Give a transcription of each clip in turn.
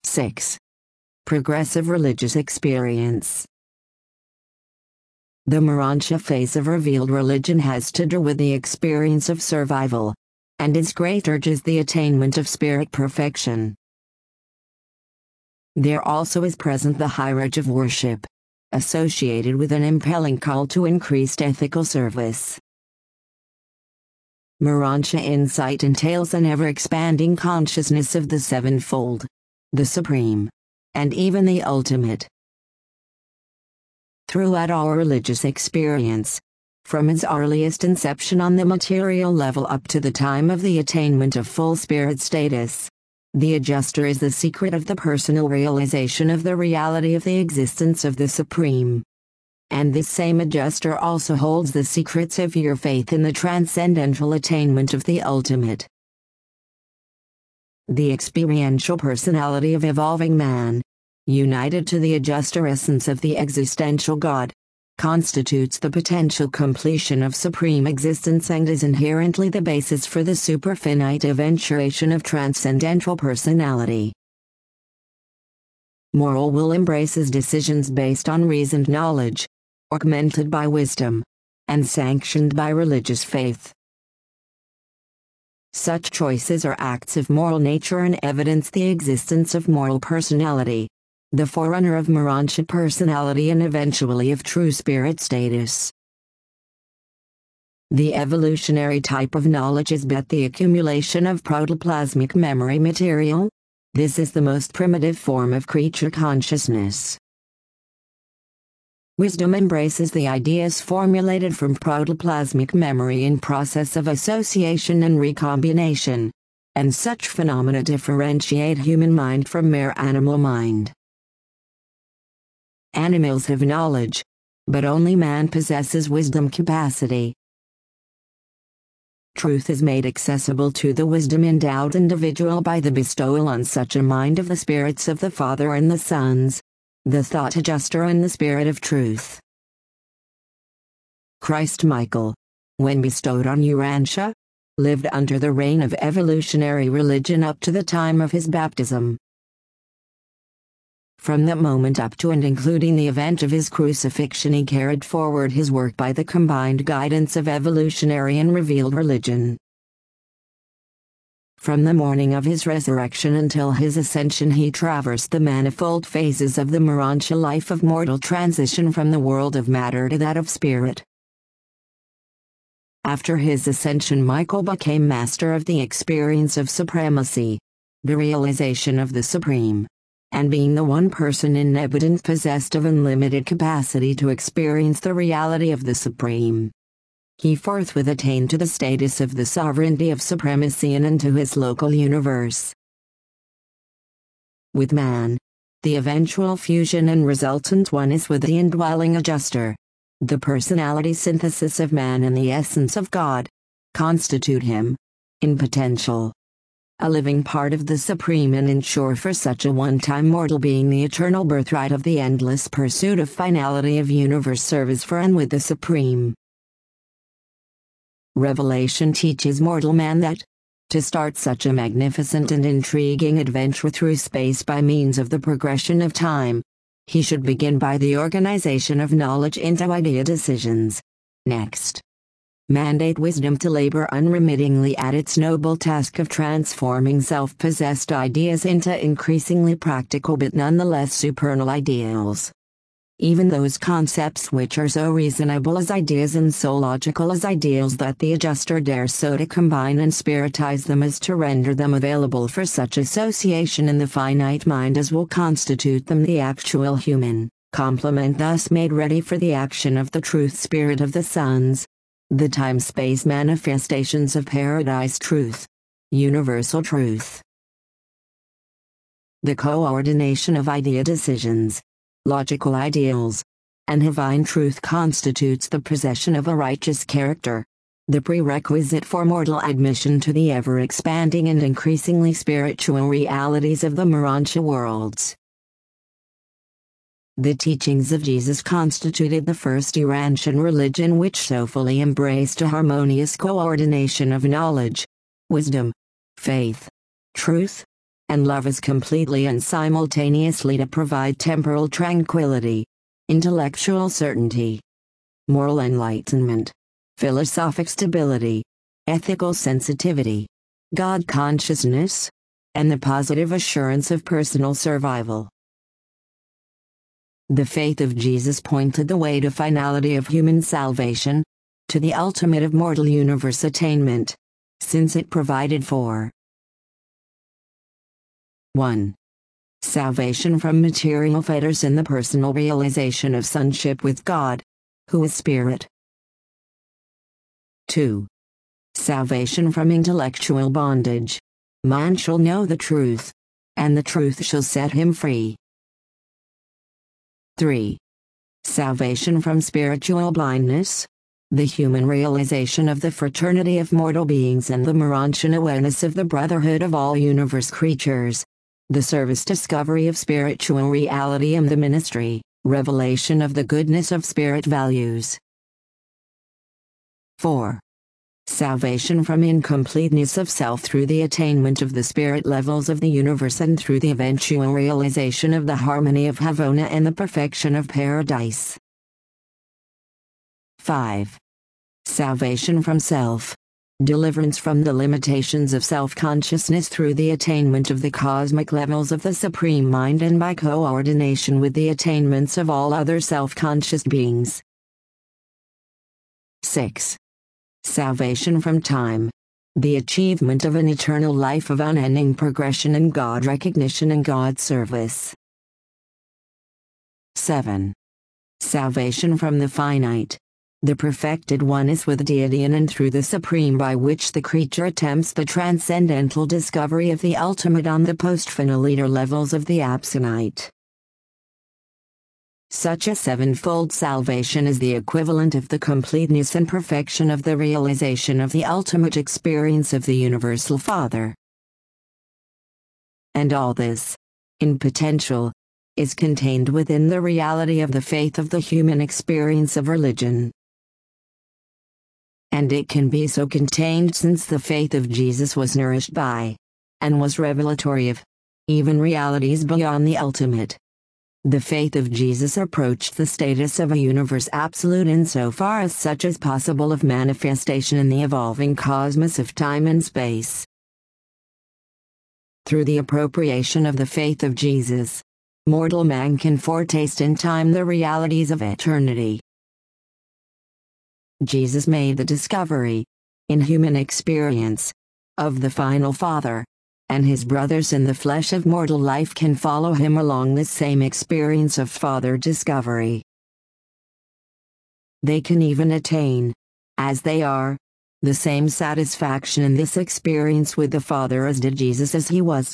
6. Progressive religious experience. The Morontia phase of revealed religion has to do with the experience of survival, and its great urge is the attainment of spirit perfection. There also is present the high urge of worship, associated with an impelling call to increased ethical service. Morontia insight entails an ever-expanding consciousness of the sevenfold, the supreme, and even the ultimate. Throughout our religious experience, from its earliest inception on the material level up to the time of the attainment of full spirit status, the adjuster is the secret of the personal realization of the reality of the existence of the Supreme. And this same adjuster also holds the secrets of your faith in the transcendental attainment of the ultimate. The experiential personality of evolving man, united to the adjuster essence of the existential God, constitutes the potential completion of supreme existence and is inherently the basis for the superfinite eventuation of transcendental personality. Moral will embraces decisions based on reasoned knowledge, augmented by wisdom, and sanctioned by religious faith. Such choices are acts of moral nature and evidence the existence of moral personality, the forerunner of Morontia personality and eventually of true spirit status. The evolutionary type of knowledge is but the accumulation of protoplasmic memory material. This is the most primitive form of creature consciousness. Wisdom embraces the ideas formulated from protoplasmic memory in process of association and recombination, and such phenomena differentiate human mind from mere animal mind. Animals have knowledge, but only man possesses wisdom capacity. Truth is made accessible to the wisdom-endowed individual by the bestowal on such a mind of the spirits of the Father and the Sons, the thought adjuster and the Spirit of Truth. Christ Michael, when bestowed on Urantia, lived under the reign of evolutionary religion up to the time of his baptism. From that moment up to and including the event of his crucifixion, he carried forward his work by the combined guidance of evolutionary and revealed religion. From the morning of his resurrection until his ascension, he traversed the manifold phases of the Morontia life of mortal transition from the world of matter to that of spirit. After his ascension, Michael became master of the experience of supremacy, the realization of the Supreme, and being the one person in Nebudin possessed of unlimited capacity to experience the reality of the Supreme. He forthwith attained to the status of the sovereignty of supremacy and into his local universe. With man, the eventual fusion and resultant oneness with the indwelling adjuster, the personality synthesis of man and the essence of God, constitute him, in potential, a living part of the Supreme and ensure for such a one-time mortal being the eternal birthright of the endless pursuit of finality of universe service for and with the Supreme. Revelation teaches mortal man that, to start such a magnificent and intriguing adventure through space by means of the progression of time, he should begin by the organization of knowledge into idea decisions. Next, mandate wisdom to labor unremittingly at its noble task of transforming self-possessed ideas into increasingly practical but nonetheless supernal ideals. Even those concepts which are so reasonable as ideas and so logical as ideals that the adjuster dares so to combine and spiritize them as to render them available for such association in the finite mind as will constitute them the actual human complement thus made ready for the action of the truth spirit of the sons, the time-space manifestations of paradise truth, universal truth. The coordination of idea decisions, logical ideals, and divine truth constitutes the possession of a righteous character, the prerequisite for mortal admission to the ever-expanding and increasingly spiritual realities of the Morontia worlds. The teachings of Jesus constituted the first Urantian religion which so fully embraced a harmonious coordination of knowledge, wisdom, faith, truth, and love is completely and simultaneously to provide temporal tranquility, intellectual certainty, moral enlightenment, philosophic stability, ethical sensitivity, God consciousness, and the positive assurance of personal survival. The faith of Jesus pointed the way to finality of human salvation, to the ultimate of mortal universe attainment, since it provided for 1. Salvation from material fetters in the personal realization of sonship with God, who is Spirit. 2. Salvation from intellectual bondage. Man shall know the truth, and the truth shall set him free. 3. Salvation from spiritual blindness. The human realization of the fraternity of mortal beings and the Morontian awareness of the brotherhood of all universe creatures. The service discovery of spiritual reality and the ministry, revelation of the goodness of spirit values. 4. Salvation from incompleteness of self through the attainment of the spirit levels of the universe and through the eventual realization of the harmony of Havona and the perfection of paradise. 5. Salvation from self. Deliverance from the limitations of self-consciousness through the attainment of the cosmic levels of the Supreme Mind and by coordination with the attainments of all other self-conscious beings. 6. Salvation from time. The achievement of an eternal life of unending progression in God recognition and God service. 7. Salvation from the finite. The perfected oneness with deity in and through the Supreme by which the creature attempts the transcendental discovery of the ultimate on the post-finaliter levels of the absolute. Such a sevenfold salvation is the equivalent of the completeness and perfection of the realization of the ultimate experience of the Universal Father. And all this, in potential, is contained within the reality of the faith of the human experience of religion. And it can be so contained since the faith of Jesus was nourished by, and was revelatory of, even realities beyond the ultimate. The faith of Jesus approached the status of a universe absolute insofar as such as possible of manifestation in the evolving cosmos of time and space. Through the appropriation of the faith of Jesus, mortal man can foretaste in time the realities of eternity. Jesus made the discovery, in human experience, of the final Father, and his brothers in the flesh of mortal life can follow him along this same experience of Father discovery. They can even attain, as they are, the same satisfaction in this experience with the Father as did Jesus as he was.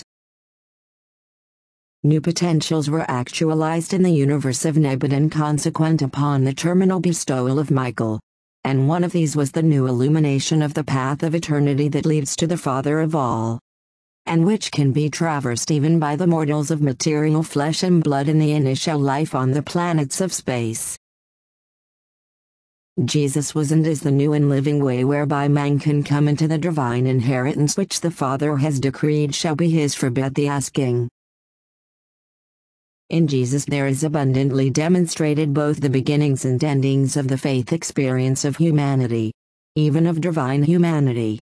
New potentials were actualized in the universe of Nebadon consequent upon the terminal bestowal of Michael, and one of these was the new illumination of the path of eternity that leads to the Father of all, and which can be traversed even by the mortals of material flesh and blood in the initial life on the planets of space. Jesus was and is the new and living way whereby man can come into the divine inheritance which the Father has decreed shall be his for but the asking. In Jesus there is abundantly demonstrated both the beginnings and endings of the faith experience of humanity, even of divine humanity.